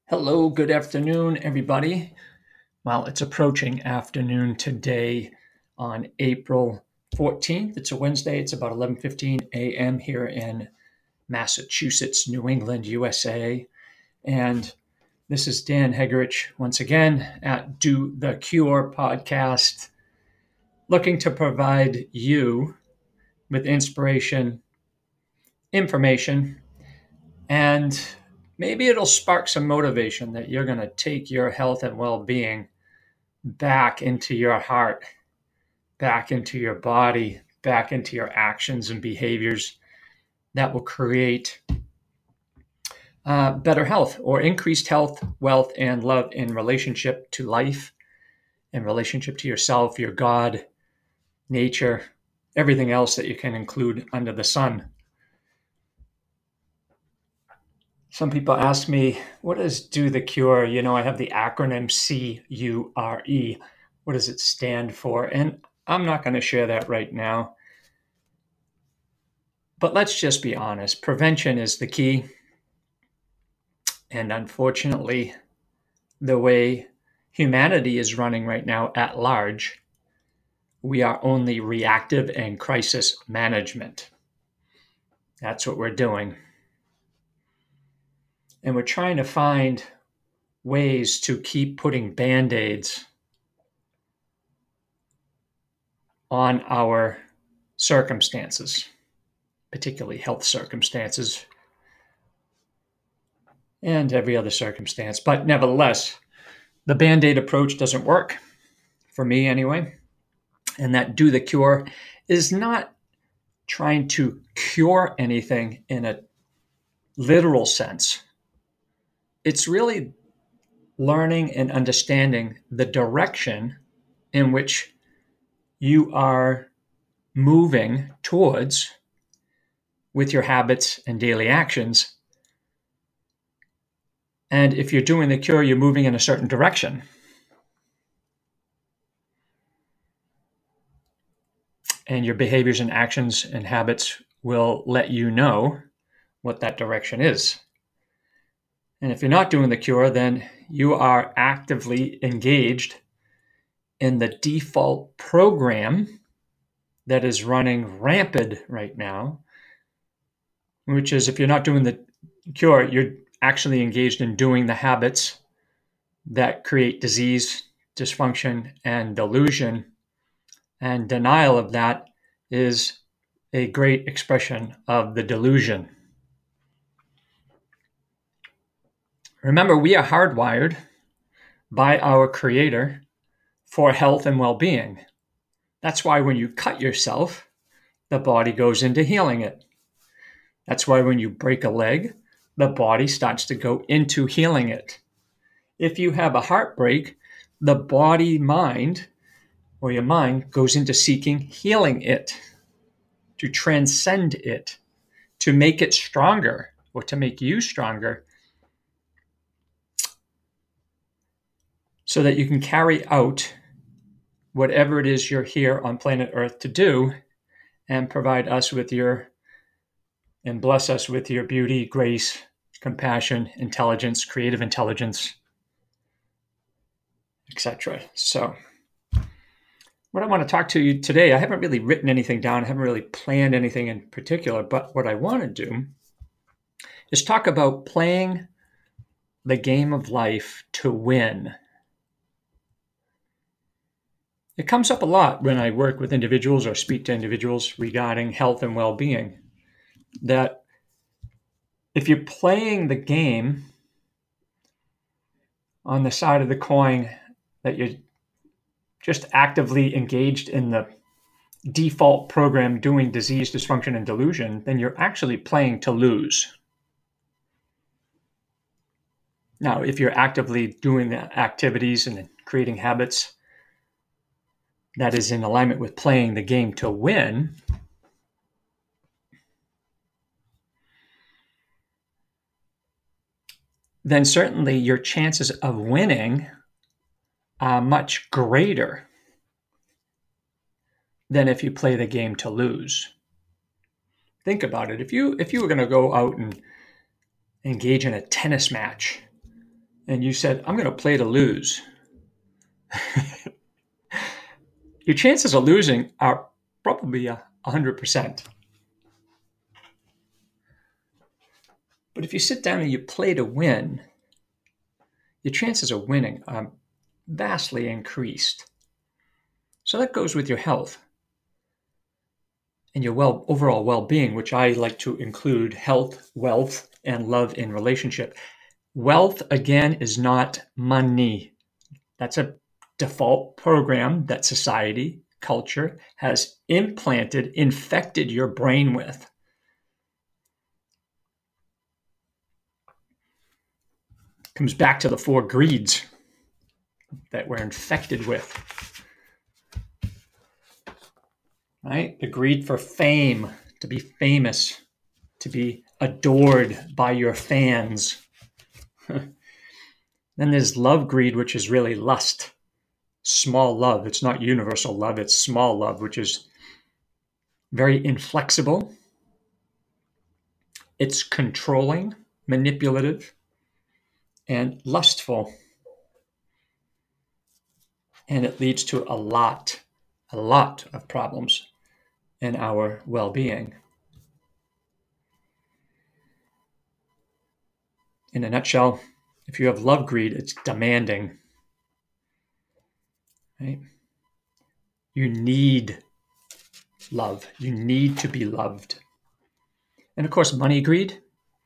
Hello, good afternoon, everybody. Well, it's approaching afternoon today on April 14th. It's a Wednesday. It's about 11:15 a.m. here in Massachusetts, New England, USA. And this is Dan Hegerich once again at Do the Cure podcast, looking to provide you with inspiration, information, and maybe it'll spark some motivation that you're going to take your health and well-being back into your heart, back into your body, back into your actions and behaviors that will create better health or increased health, wealth, and love in relationship to life, in relationship to yourself, your God, nature, everything else that you can include under the sun. Some people ask me, what does Do the Cure? I have the acronym CURE. What does it stand for? And I'm not going to share that right now. But let's just be honest. Prevention is the key. And unfortunately, the way humanity is running right now at large, we are only reactive and crisis management. That's what we're doing. And we're trying to find ways to keep putting band-aids on our circumstances, particularly health circumstances and every other circumstance. But nevertheless, the band-aid approach doesn't work, for me anyway. And that Do the Cure is not trying to cure anything in a literal sense. It's really learning and understanding the direction in which you are moving towards with your habits and daily actions. And if you're doing the cure, you're moving in a certain direction. And your behaviors and actions and habits will let you know what that direction is. And if you're not doing the cure, then you are actively engaged in the default program that is running rampant right now, which is if you're not doing the cure, you're actually engaged in doing the habits that create disease, dysfunction, and delusion. And denial of that is a great expression of the delusion. Remember, we are hardwired by our Creator for health and well-being. That's why when you cut yourself, the body goes into healing it. That's why when you break a leg, the body starts to go into healing it. If you have a heartbreak, the body mind or your mind goes into seeking healing it, to transcend it, to make it stronger or to make you stronger so that you can carry out whatever it is you're here on planet Earth to do and provide us with and bless us with your beauty, grace, compassion, intelligence, creative intelligence, etc. So what I want to talk to you today, I haven't really written anything down. I haven't really planned anything in particular, but what I want to do is talk about playing the game of life to win. It comes up a lot when I work with individuals or speak to individuals regarding health and well-being, that if you're playing the game on the side of the coin that you're just actively engaged in the default program doing disease, dysfunction, and delusion, then you're actually playing to lose. Now, if you're actively doing the activities and creating habits that is in alignment with playing the game to win, then certainly your chances of winning are much greater than if you play the game to lose. Think about it. If you were going to go out and engage in a tennis match and you said, I'm going to play to lose, your chances of losing are probably 100%. But if you sit down and you play to win, your chances of winning are vastly increased. So that goes with your health and your overall well-being, which I like to include health, wealth, and love in relationship. Wealth, again, is not money. That's a default program that society, culture has infected your brain with. Comes back to the four greeds that we're infected with. Right? The greed for fame, to be famous, to be adored by your fans. Then there's love greed, which is really lust. Small love. It's not universal love, it's small love, which is very inflexible. It's controlling, manipulative, and lustful. And it leads to a lot of problems in our well-being. In a nutshell, if you have love greed, it's demanding. Right? You need love. You need to be loved. And of course, money greed.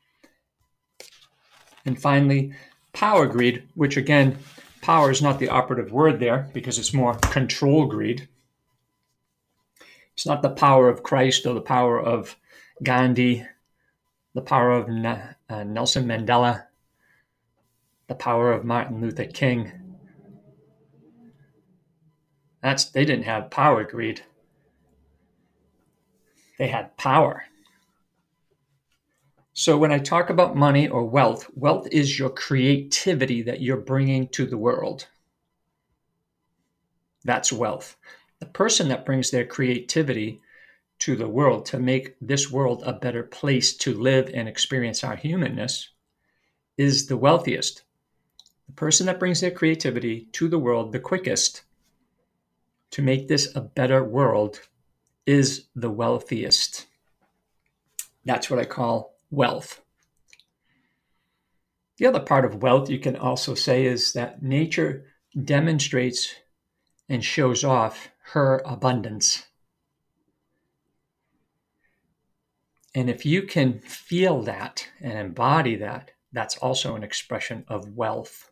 And finally, power greed, which again, power is not the operative word there because it's more control greed. It's not the power of Christ or the power of Gandhi, the power of Nelson Mandela, the power of Martin Luther King. They didn't have power greed. They had power. So when I talk about money or wealth, wealth is your creativity that you're bringing to the world. That's wealth. The person that brings their creativity to the world to make this world a better place to live and experience our humanness is the wealthiest. The person that brings their creativity to the world the quickest to make this a better world is the wealthiest. That's what I call wealth. The other part of wealth you can also say is that nature demonstrates and shows off her abundance. And if you can feel that and embody that, that's also an expression of wealth.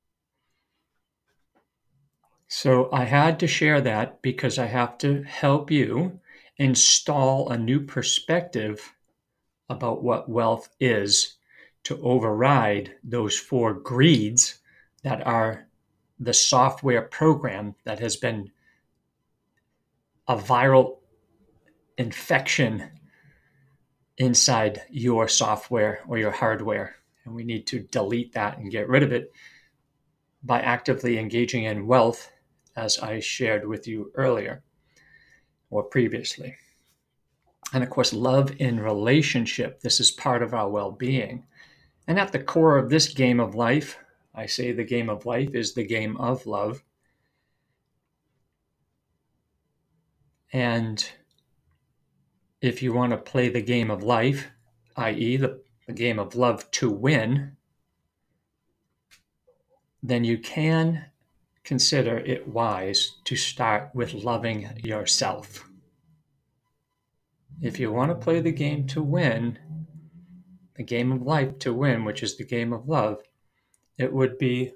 So I had to share that because I have to help you install a new perspective about what wealth is to override those four greeds that are the software program that has been a viral infection inside your software or your hardware. And we need to delete that and get rid of it by actively engaging in wealth, as I shared with you earlier or previously. And of course, love in relationship. This is part of our well-being. And at the core of this game of life, I say the game of life is the game of love. And if you want to play the game of life, i.e., the game of love to win, then you can consider it wise to start with loving yourself. If you want to play the game to win, the game of life to win, which is the game of love, it would be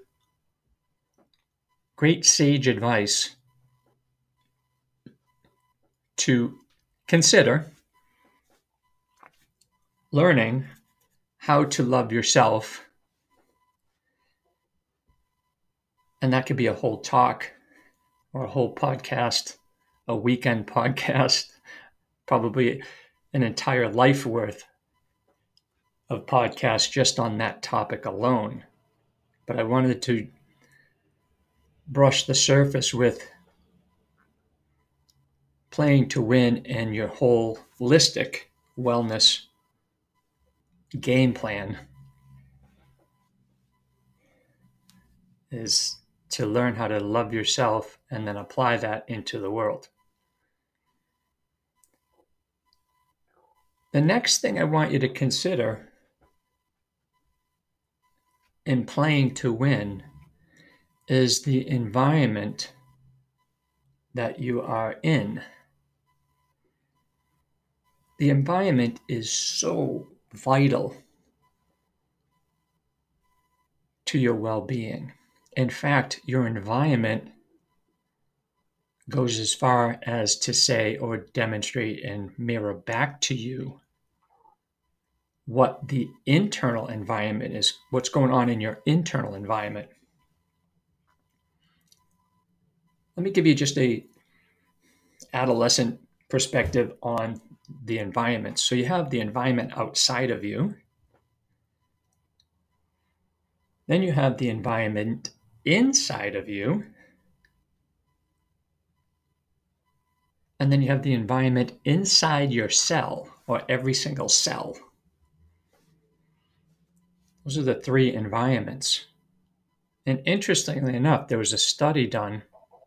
great sage advice to consider learning how to love yourself. And that could be a whole talk or a whole podcast, a weekend podcast, probably an entire life worth of podcasts just on that topic alone. But I wanted to brush the surface with playing to win and your holistic wellness game plan. is to learn how to love yourself and then apply that into the world. The next thing I want you to consider in playing to win is the environment that you are in. The environment is so vital to your well-being. In fact, your environment goes as far as to say or demonstrate and mirror back to you what the internal environment is, what's going on in your internal environment. Let me give you just a adolescent perspective on the environment. So you have the environment outside of you. Then you have the environment inside of you. And then you have the environment inside your cell, or every single cell. Those are the three environments. And interestingly enough, there was a study done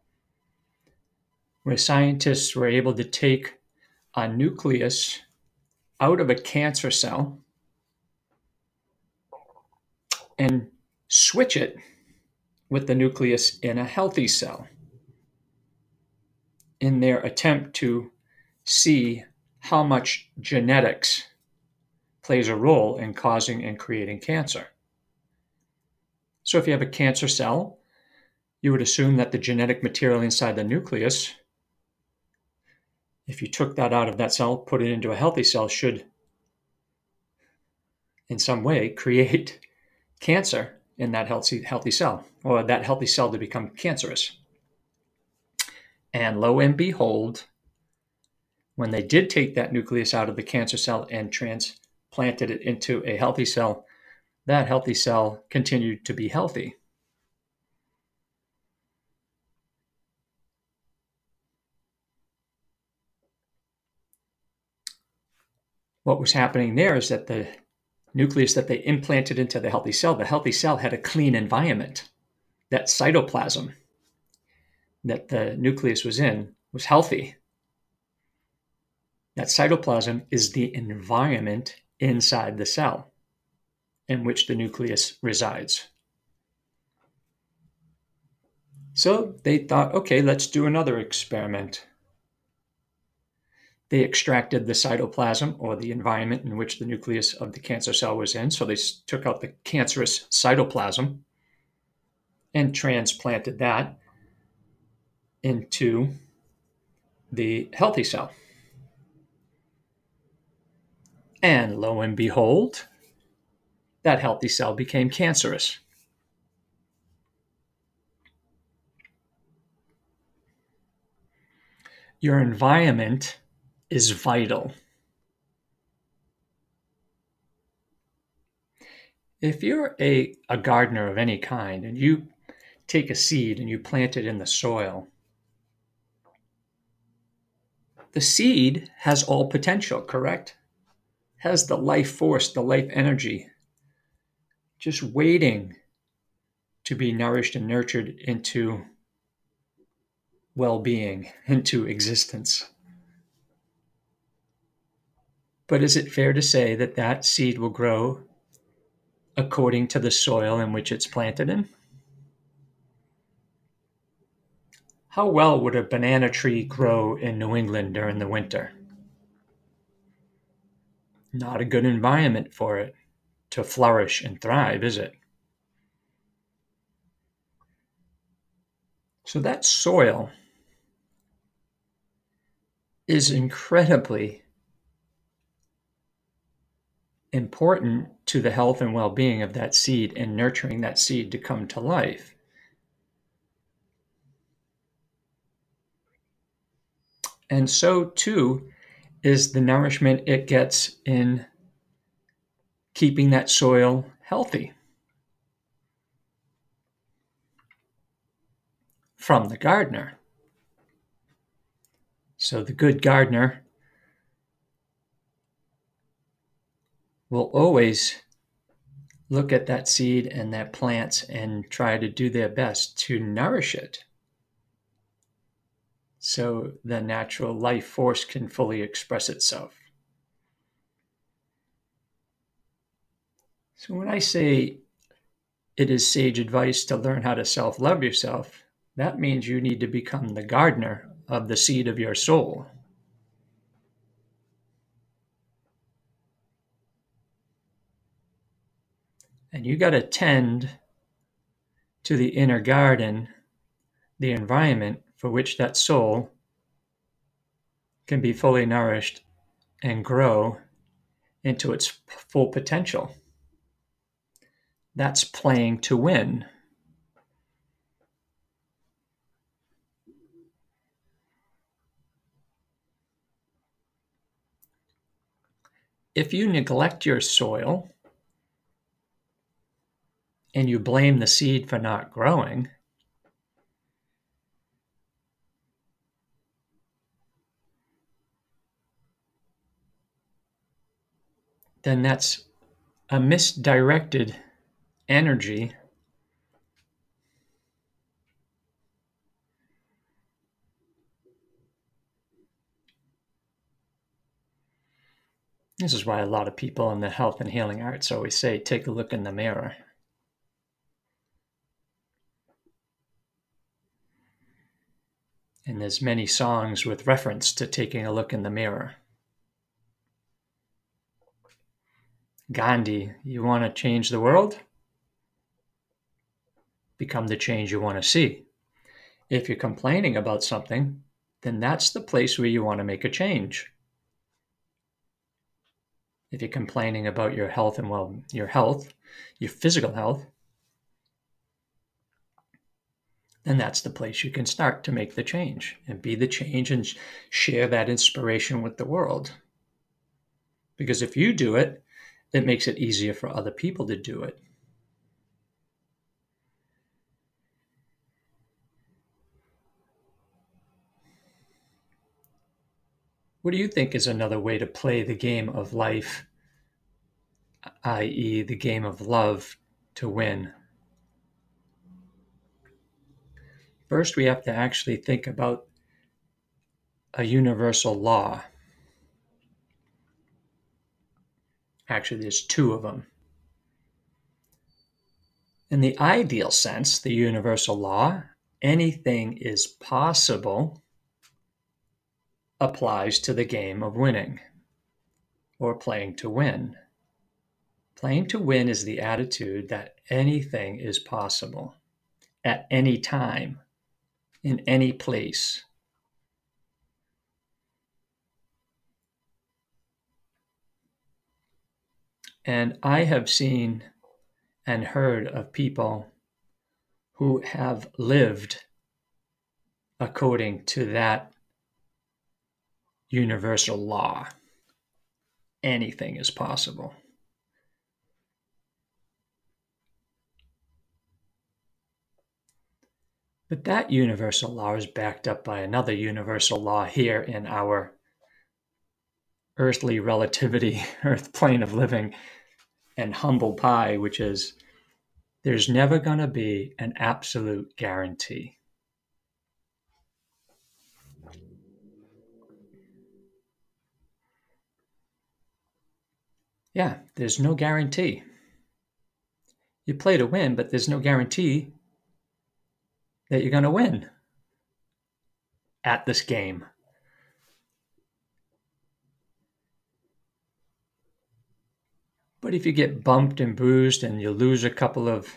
where scientists were able to take a nucleus out of a cancer cell and switch it with the nucleus in a healthy cell in their attempt to see how much genetics plays a role in causing and creating cancer. So if you have a cancer cell, you would assume that the genetic material inside the nucleus, if you took that out of that cell, put it into a healthy cell, should in some way create cancer in that healthy cell, or that healthy cell to become cancerous. And lo and behold, when they did take that nucleus out of the cancer cell and transplanted it into a healthy cell, that healthy cell continued to be healthy. What was happening there is that the nucleus that they implanted into the healthy cell had a clean environment. That cytoplasm that the nucleus was in was healthy. That cytoplasm is the environment inside the cell in which the nucleus resides. So they thought, okay, let's do another experiment. They extracted the cytoplasm, or the environment in which the nucleus of the cancer cell was in. So they took out the cancerous cytoplasm and transplanted that into the healthy cell. And lo and behold, that healthy cell became cancerous. Your environment is vital. If you're a gardener of any kind and you take a seed and you plant it in the soil, the seed has all potential, correct? Has the life force, the life energy, just waiting to be nourished and nurtured into well-being, into existence. But is it fair to say that that seed will grow according to the soil in which it's planted in? How well would a banana tree grow in New England during the winter? Not a good environment for it to flourish and thrive, is it? So that soil is incredibly important to the health and well-being of that seed and nurturing that seed to come to life. And so too is the nourishment it gets in keeping that soil healthy from the gardener. So the good gardener will always look at that seed and that plant and try to do their best to nourish it so the natural life force can fully express itself. So when I say it is sage advice to learn how to self-love yourself, that means you need to become the gardener of the seed of your soul. And you got to tend to the inner garden, the environment for which that soul can be fully nourished and grow into its full potential. That's playing to win. If you neglect your soil and you blame the seed for not growing, then that's a misdirected energy This is why a lot of people in the health and healing arts always say, take a look in the mirror. And there's many songs with reference to taking a look in the mirror. Gandhi, you want to change the world? Become the change you want to see. If you're complaining about something, then that's the place where you want to make a change. If you're complaining about your health and your physical health, then that's the place you can start to make the change and be the change and share that inspiration with the world. Because if you do it, it makes it easier for other people to do it. What do you think is another way to play the game of life, i.e., the game of love, to win? First, we have to actually think about a universal law. Actually, there's two of them. In the ideal sense, the universal law, anything is possible, applies to the game of winning or playing to win. Playing to win is the attitude that anything is possible at any time, in any place. And I have seen and heard of people who have lived according to that universal law. Anything is possible. But that universal law is backed up by another universal law here in our earthly relativity, earth plane of living, and humble pie, which is there's never going to be an absolute guarantee. Yeah, there's no guarantee. You play to win, but there's no guarantee that you're going to win at this game. But if you get bumped and bruised and you lose a couple of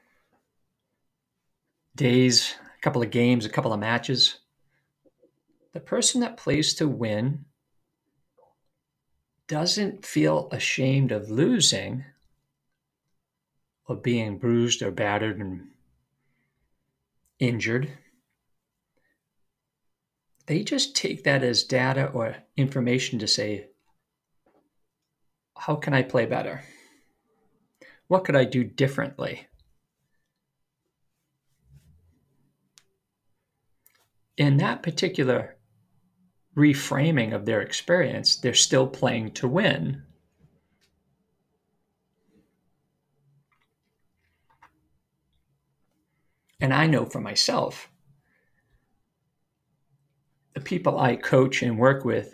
days, a couple of games, a couple of matches, the person that plays to win doesn't feel ashamed of losing or being bruised or battered and injured. They just take that as data or information to say, how can I play better? What could I do differently? In that particular reframing of their experience, they're still playing to win. And I know for myself, the people I coach and work with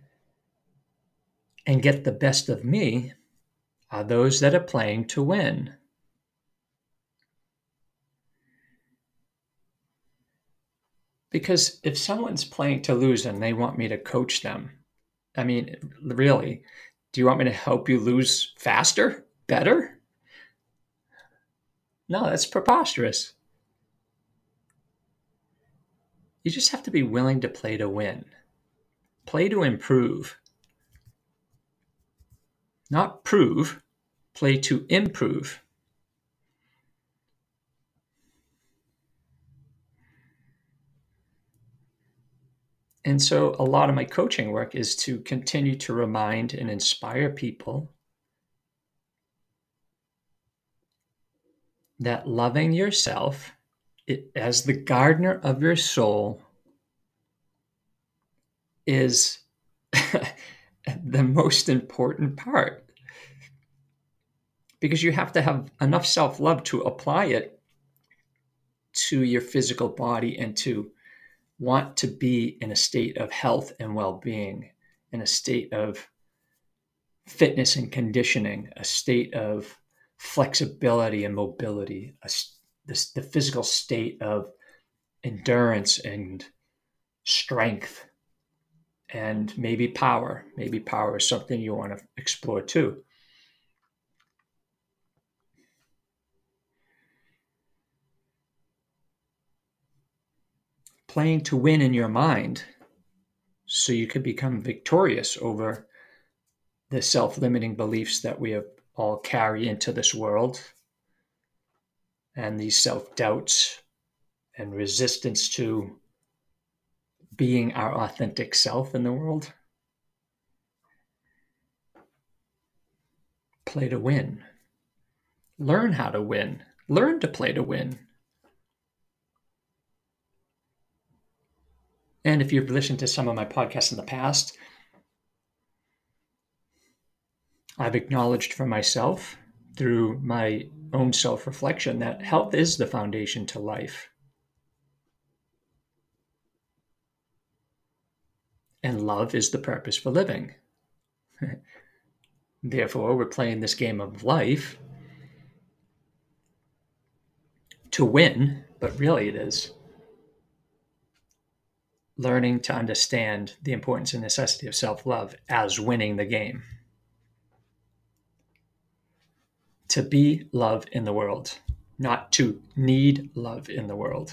and get the best of me are those that are playing to win. Because if someone's playing to lose and they want me to coach them, I mean, really, do you want me to help you lose faster, better? No, that's preposterous. You just have to be willing to play to win, play to improve, not prove, play to improve. And so a lot of my coaching work is to continue to remind and inspire people that loving yourself as the gardener of your soul is the most important part, because you have to have enough self-love to apply it to your physical body and to want to be in a state of health and well-being, in a state of fitness and conditioning, a state of flexibility and mobility, the physical state of endurance and strength, and maybe power. Maybe power is something you want to explore too. Playing to win in your mind so you can become victorious over the self-limiting beliefs that we have all carry into this world, and these self-doubts and resistance to being our authentic self in the world. Play to win. Learn how to win. Learn to play to win. And if you've listened to some of my podcasts in the past, I've acknowledged for myself through my own self-reflection that health is the foundation to life. And love is the purpose for living. Therefore, we're playing this game of life to win, but really it is learning to understand the importance and necessity of self-love as winning the game. To be love in the world, not to need love in the world.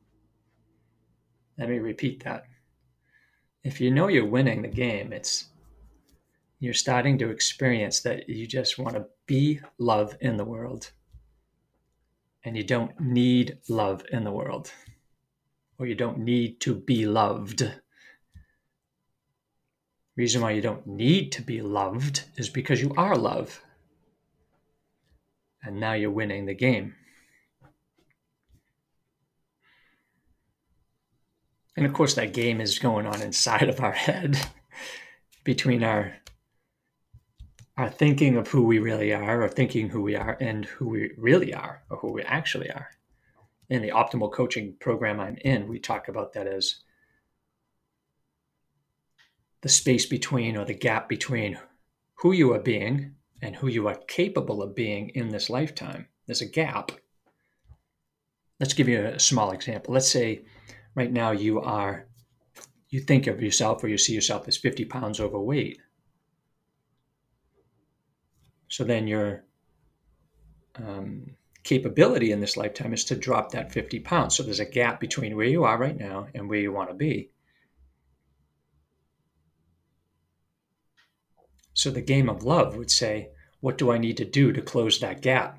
Let me repeat that. If you know you're winning the game, you're starting to experience that you just want to be love in the world, and you don't need love in the world, or you don't need to be loved. Reason why you don't need to be loved is because you are love. And now you're winning the game. And of course, that game is going on inside of our head between our thinking of who we really are, or thinking who we are, and who we really are, or who we actually are. In the optimal coaching program I'm in, we talk about that as the space between, or the gap between, who you are being and who you are capable of being in this lifetime. There's a gap. Let's give you a small example. Let's say right now you think of yourself, or you see yourself as 50 pounds overweight. So then your capability in this lifetime is to drop that 50 pounds. So there's a gap between where you are right now and where you want to be. So the game of love would say, what do I need to do to close that gap?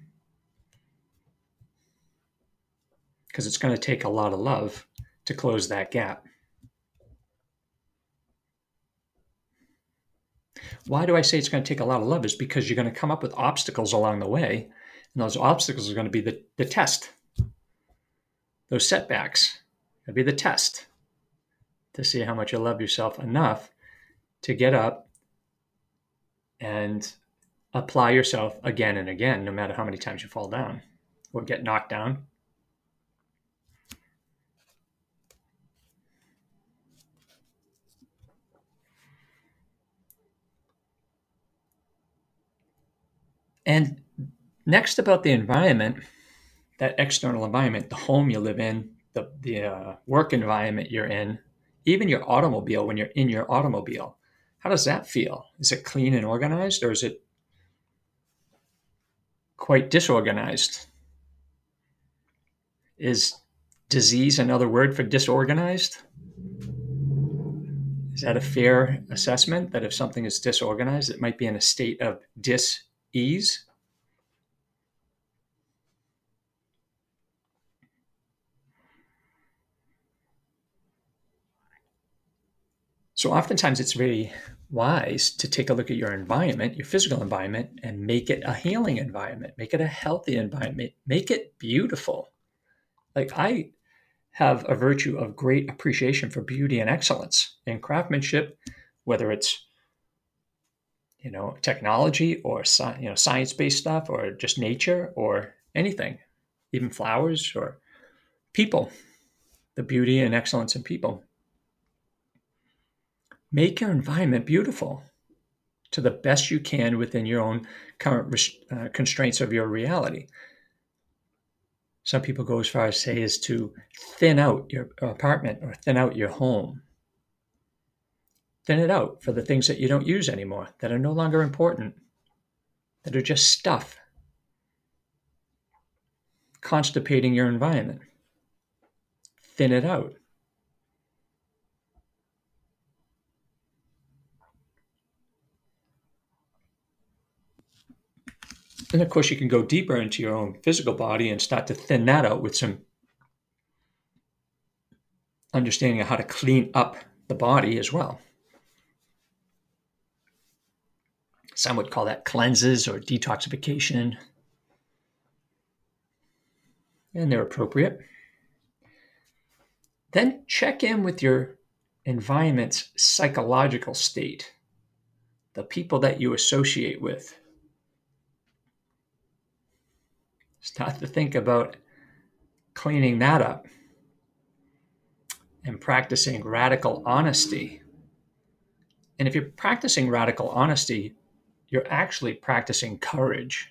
Because it's going to take a lot of love to close that gap. Why do I say it's going to take a lot of love? Is because you're going to come up with obstacles along the way, and those obstacles are going to be the test. Those setbacks are going to be the test to see how much you love yourself enough to get up and apply yourself again and again, no matter how many times you fall down or get knocked down. And next, about the environment, that external environment, the home you live in, the work environment you're in, even your automobile, when you're in your automobile, how does that feel? Is it clean and organized, or is it quite disorganized? Is disease another word for disorganized? Is that a fair assessment, that if something is disorganized, it might be in a state of dis-ease? So oftentimes it's very wise to take a look at your environment, your physical environment, and make it a healing environment, make it a healthy environment, make it beautiful. Like, I have a virtue of great appreciation for beauty and excellence in craftsmanship, whether it's technology or science-based stuff, or just nature or anything, even flowers or people, the beauty and excellence in people. Make your environment beautiful to the best you can within your own current constraints of your reality. Some people go as far as say is to thin out your apartment or thin out your home. Thin it out for the things that you don't use anymore, that are no longer important, that are just stuff, constipating your environment. Thin it out. And of course, you can go deeper into your own physical body and start to thin that out with some understanding of how to clean up the body as well. Some would call that cleanses or detoxification, and they're appropriate. Then check in with your environment's psychological state, the people that you associate with. Start to think about cleaning that up and practicing radical honesty. And if you're practicing radical honesty, you're actually practicing courage.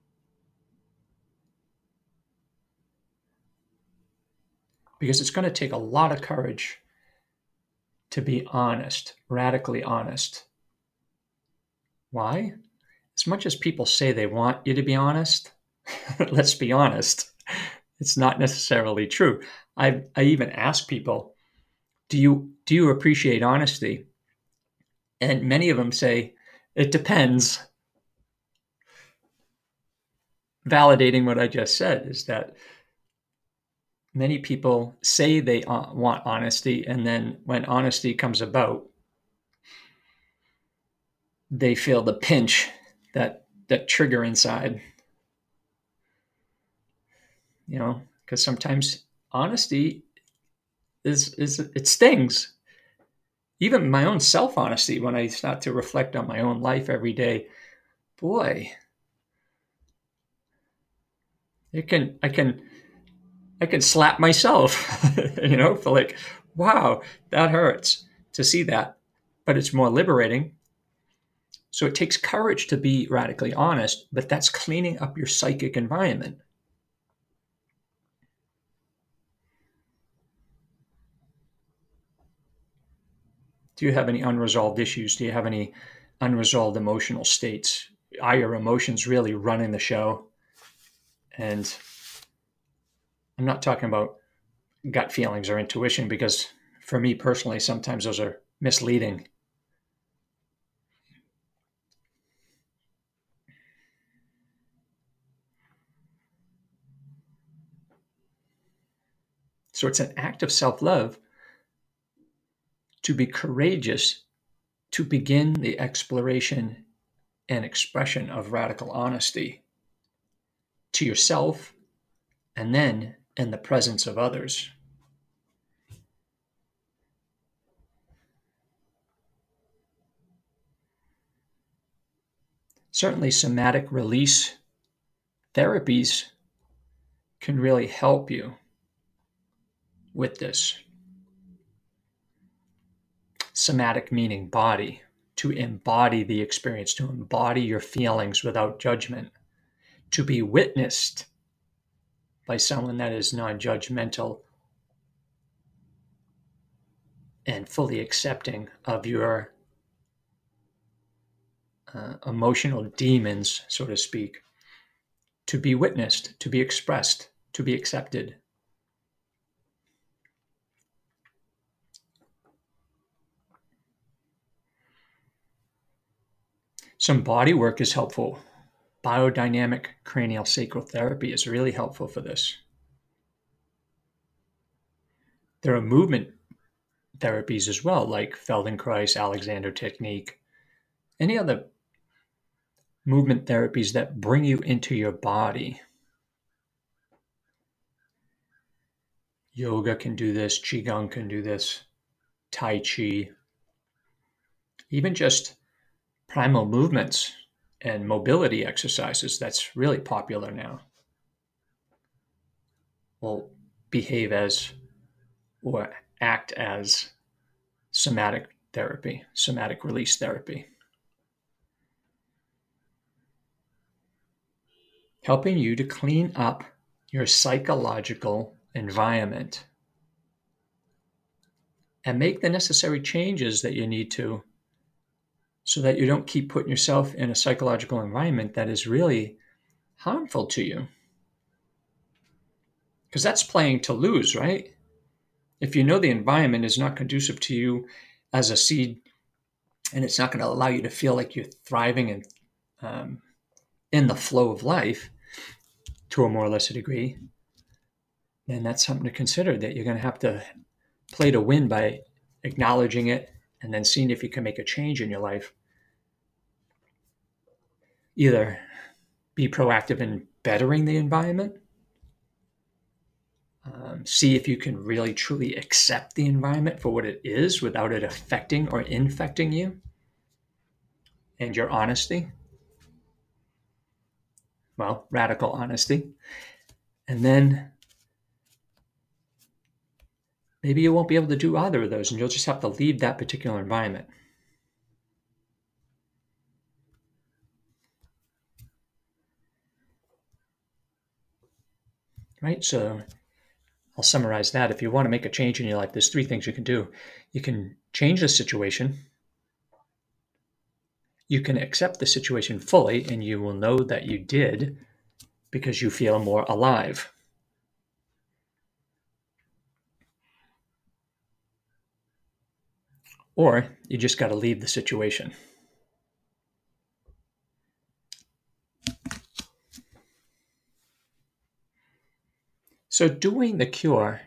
Because it's going to take a lot of courage to be honest, radically honest. Why? As much as people say they want you to be honest, let's be honest, it's not necessarily true. I even ask people, do you appreciate honesty? And many of them say, it depends. Validating what I just said is that many people say they want honesty, and then when honesty comes about, they feel the pinch, that trigger inside. Because sometimes honesty is it stings. Even my own self-honesty, when I start to reflect on my own life every day, boy, I can slap myself, for like, wow, that hurts to see that. But it's more liberating. So it takes courage to be radically honest, but that's cleaning up your psychic environment. Do you have any unresolved issues? Do you have any unresolved emotional states? Are your emotions really running the show? And I'm not talking about gut feelings or intuition, because for me personally, sometimes those are misleading. So it's an act of self-love to be courageous to begin the exploration and expression of radical honesty to yourself, and then in the presence of others. Certainly, somatic release therapies can really help you with this. Somatic meaning body, to embody the experience, to embody your feelings without judgment. to be witnessed by someone that is non-judgmental and fully accepting of your emotional demons, so to speak, to be witnessed, to be expressed, to be accepted. Some body work is helpful. Biodynamic cranial sacral therapy is really helpful for this. There are movement therapies as well, like Feldenkrais, Alexander Technique, any other movement therapies that bring you into your body. Yoga can do this, Qigong can do this, Tai Chi, even just primal movements and mobility exercises that's really popular now will behave as or act as somatic therapy, somatic release therapy, helping you to clean up your psychological environment and make the necessary changes that you need to so that you don't keep putting yourself in a psychological environment that is really harmful to you. Because that's playing to lose, right? If you know the environment is not conducive to you as a seed and it's not going to allow you to feel like you're thriving and in the flow of life to a more or lesser degree, then that's something to consider, that you're going to have to play to win by acknowledging it and then seeing if you can make a change in your life. Either be proactive in bettering the environment, see if you can really truly accept the environment for what it is without it affecting or infecting you and your honesty. Well, radical honesty. And then maybe you won't be able to do either of those and you'll just have to leave that particular environment. Right? So I'll summarize that. If you want to make a change in your life, there's 3 things you can do. You can change the situation. You can accept the situation fully, and you will know that you did because you feel more alive. Or you just got to leave the situation. So doing the cure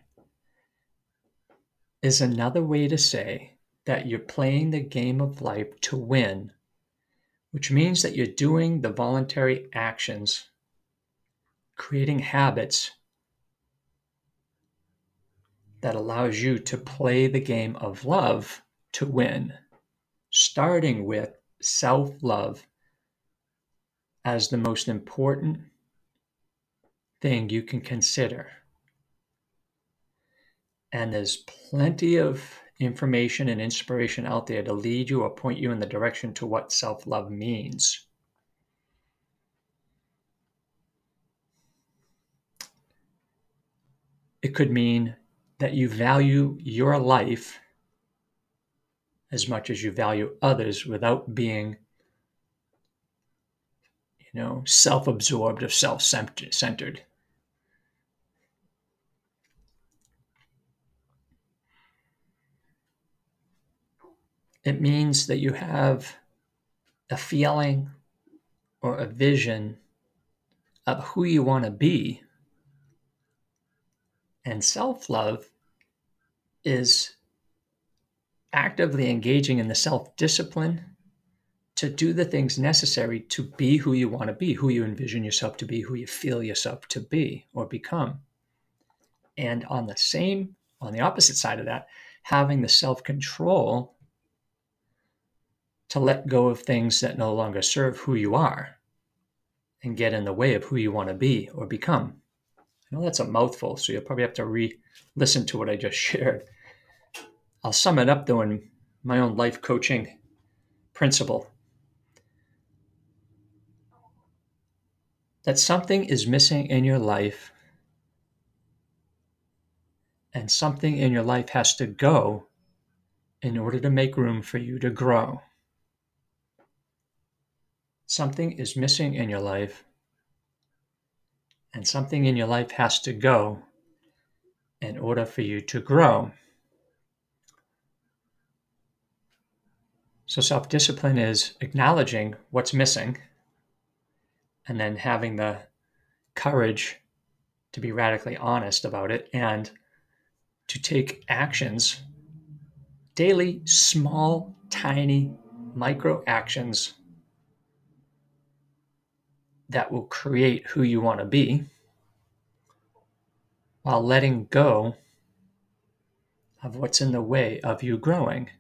is another way to say that you're playing the game of life to win, which means that you're doing the voluntary actions, creating habits that allows you to play the game of love to win, starting with self-love as the most important thing you can consider. And there's plenty of information and inspiration out there to lead you or point you in the direction to what self-love means. It could mean that you value your life as much as you value others without being, self-absorbed or self-centered. It means that you have a feeling or a vision of who you want to be. And self-love is actively engaging in the self-discipline to do the things necessary to be who you want to be, who you envision yourself to be, who you feel yourself to be or become. And on the opposite side of that, having the self-control to let go of things that no longer serve who you are and get in the way of who you want to be or become. I know that's a mouthful, so you'll probably have to re-listen to what I just shared. I'll sum it up, though, in my own life coaching principle that something is missing in your life, and something in your life has to go in order to make room for you to grow. Something is missing in your life, and something in your life has to go in order for you to grow. So self-discipline is acknowledging what's missing and then having the courage to be radically honest about it and to take actions, daily, small, tiny, micro actions that will create who you want to be while letting go of what's in the way of you growing.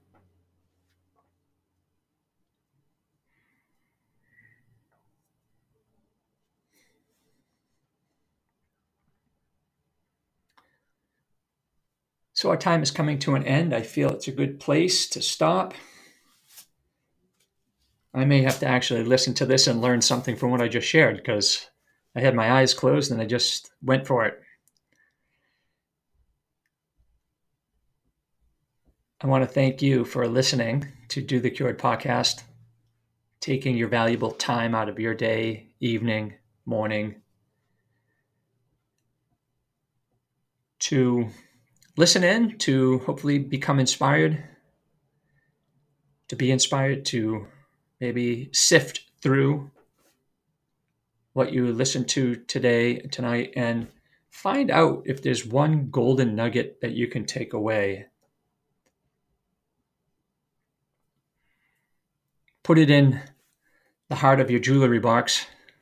So our time is coming to an end. I feel it's a good place to stop. I may have to actually listen to this and learn something from what I just shared because I had my eyes closed and I just went for it. I want to thank you for listening to Do the Cured podcast, taking your valuable time out of your day, evening, morning, to listen in, to hopefully become inspired, to be inspired to maybe sift through what you listened to today, tonight, and find out if there's one golden nugget that you can take away. Put it in the heart of your jewelry box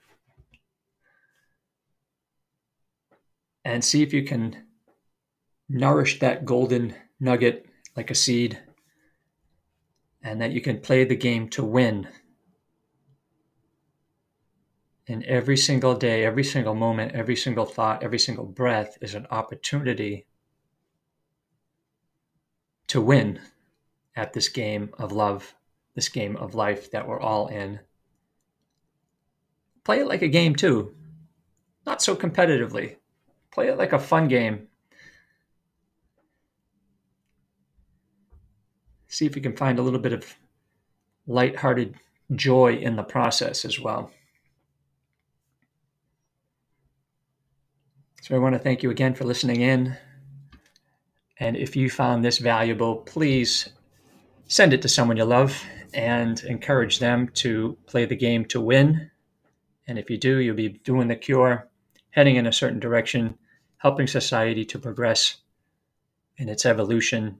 and see if you can nourish that golden nugget like a seed, and that you can play the game to win. And every single day, every single moment, every single thought, every single breath is an opportunity to win at this game of love, this game of life that we're all in. Play it like a game too, not so competitively. Play it like a fun game. See if you can find a little bit of lighthearted joy in the process as well. So I want to thank you again for listening in. And if you found this valuable, please send it to someone you love and encourage them to play the game to win. And if you do, you'll be doing the cure, heading in a certain direction, helping society to progress in its evolution.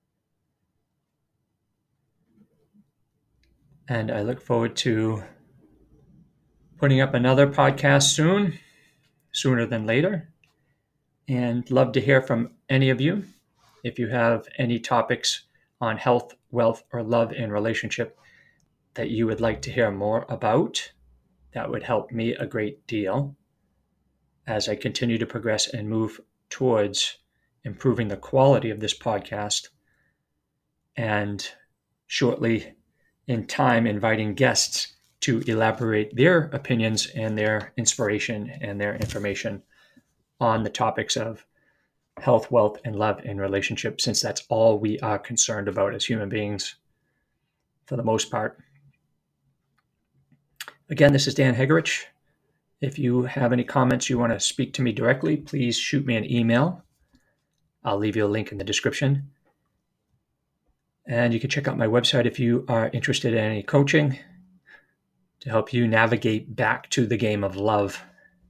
And I look forward to putting up another podcast soon, sooner than later. And love to hear from any of you. If you have any topics on health, wealth, or love and relationship that you would like to hear more about, that would help me a great deal as I continue to progress and move towards improving the quality of this podcast, and shortly in time inviting guests to elaborate their opinions and their inspiration and their information on the topics of health, wealth, and love and relationships, since that's all we are concerned about as human beings for the most part. Again, this is Dan Hegerich. If you have any comments you want to speak to me directly, please shoot me an email. I'll leave you a link in the description. And you can check out my website if you are interested in any coaching to help you navigate back to the game of love.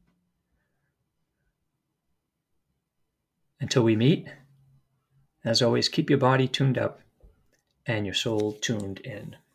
Until we meet, as always, keep your body tuned up and your soul tuned in.